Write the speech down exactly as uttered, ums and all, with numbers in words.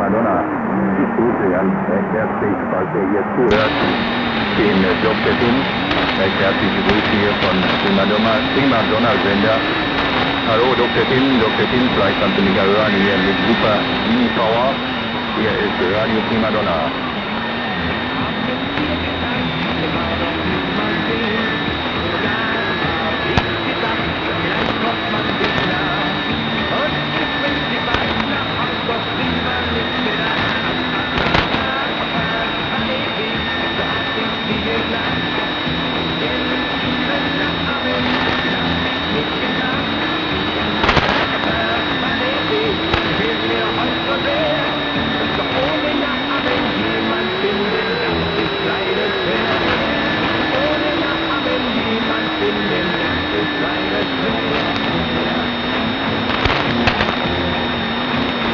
Primadonna. Ich grüße ganz recht herzlich, falls ihr hier zuhört, den äh, Doktor Tim. Recht herzliche Grüße hier von Primadonna, Primadonna Sender. Hallo Doktor Tim, Doktor Tim, vielleicht kannst du mich ja hören hier mit super Mini-Power. Hier ist Radio Primadonna.